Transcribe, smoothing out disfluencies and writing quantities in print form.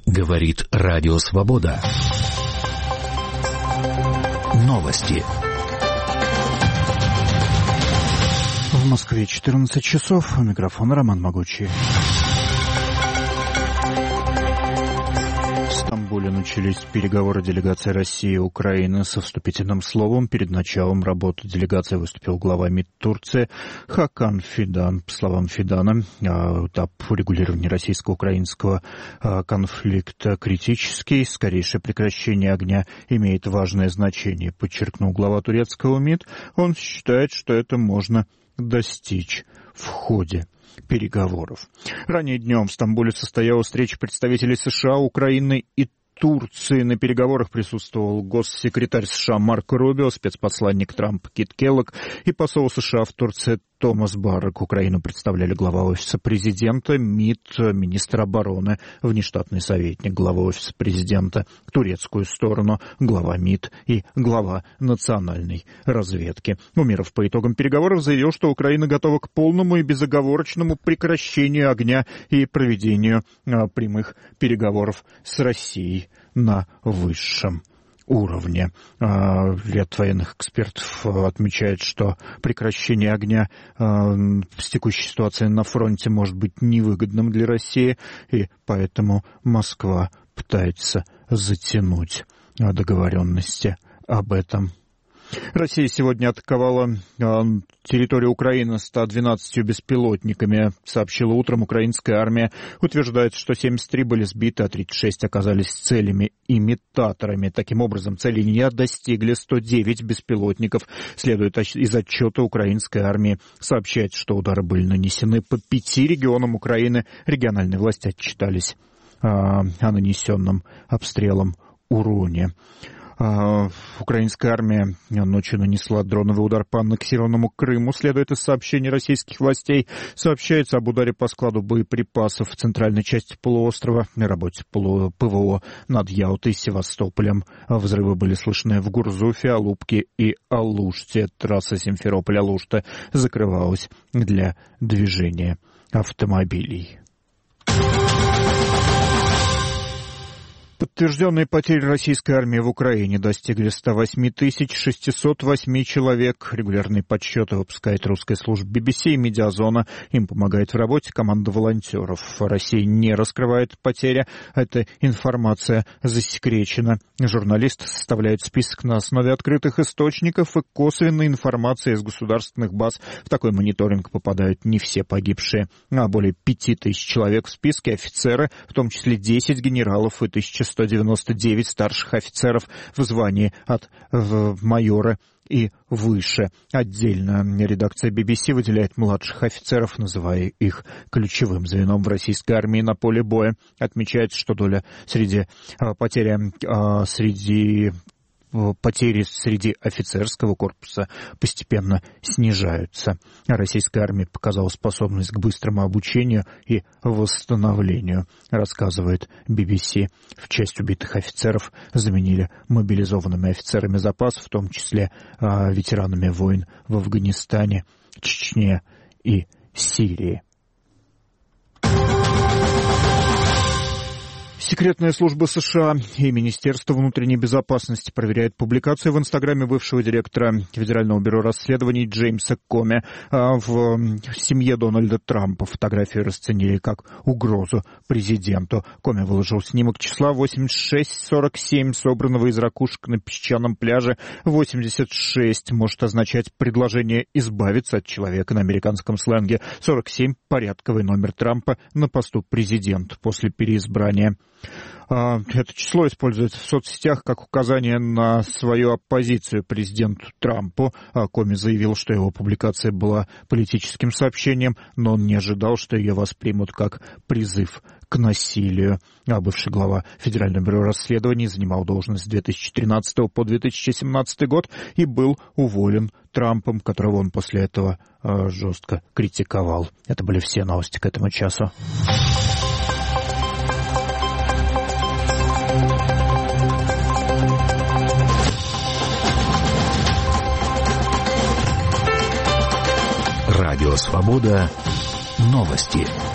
Говорит Радио Свобода. Новости. В Москве 14 часов. У микрофона Роман Могучий. В Стамбуле начались переговоры делегации России и Украины. Со вступительным словом перед началом работы делегации выступил глава МИД Турции Хакан Фидан. По словам Фидана, этап урегулирования российско-украинского конфликта критический. Скорейшее прекращение огня имеет важное значение, подчеркнул глава турецкого МИД. Он считает, что это можно достичь в ходе переговоров. Ранее днем в Стамбуле состоялась встреча представителей США, Украины и Турции. На переговорах присутствовал госсекретарь США Марко Рубио, спецпосланник Трампа Кит Келлог и посол США в Турции Томас Баррак. Украину представляли глава Офиса президента, МИД, министр обороны, внештатный советник главы Офиса президента, турецкую сторону, глава МИД и глава национальной разведки. Умеров по итогам переговоров заявил, что Украина готова к полному и безоговорочному прекращению огня и проведению прямых переговоров с Россией на высшем уровне. Ряд военных экспертов отмечает, что прекращение огня с текущей ситуацией на фронте может быть невыгодным для России, и поэтому Москва пытается затянуть договоренности об этом. Россия сегодня атаковала территорию Украины 112 беспилотниками. Сообщила утром украинская армия. Утверждает, что 73 были сбиты, а 36 оказались целями-имитаторами. Таким образом, цели не достигли 109 беспилотников. Следует из отчета украинской армии. Сообщает, что удары были нанесены по 5 регионам Украины. Региональные власти отчитались о нанесенном обстрелом уроне. Украинская армия ночью нанесла дроновый удар по аннексированному Крыму. Следует из сообщений российских властей. Сообщается об ударе по складу боеприпасов в центральной части полуострова, на работе ПВО над Ялтой и Севастополем. Взрывы были слышны в Гурзуфе, Алупке и Алуште. Трасса Симферополь-Алушта закрывалась для движения автомобилей. Подтвержденные потери российской армии в Украине достигли 108 608 человек. Регулярные подсчеты выпускает русская служба BBC и Медиазона. Им помогает в работе команда волонтеров. Россия не раскрывает потери. Эта информация засекречена. Журналисты составляют список на основе открытых источников и косвенной информации из государственных баз. В такой мониторинг попадают не все погибшие, а более 5000 человек в списке офицеры, в том числе 10 генералов и 1199 старших офицеров в звании от майора и выше. Отдельно редакция BBC выделяет младших офицеров, называя их ключевым звеном в российской армии на поле боя. Отмечается, что доля потери среди офицерского корпуса постепенно снижаются. Российская армия показала способность к быстрому обучению и восстановлению, рассказывает BBC. В часть убитых офицеров заменили мобилизованными офицерами запаса, в том числе ветеранами войн в Афганистане, Чечне и Сирии. Секретная служба США и Министерство внутренней безопасности проверяют публикацию в Инстаграме бывшего директора Федерального бюро расследований Джеймса Коми в семье Дональда Трампа. Фотографию расценили как угрозу президенту. Коми выложил снимок числа 8647, собранного из ракушек на песчаном пляже. 86 может означать предложение избавиться от человека на американском сленге. 47 – порядковый номер Трампа на посту президента после переизбрания. Это число используется в соцсетях как указание на свою оппозицию президенту Трампу. Коми заявил, что его публикация была политическим сообщением, но он не ожидал, что ее воспримут как призыв к насилию. Бывший глава Федерального бюро расследований занимал должность с 2013 по 2017 год и был уволен Трампом, которого он после этого жестко критиковал. Это были все новости к этому часу. Радио Свобода. Новости.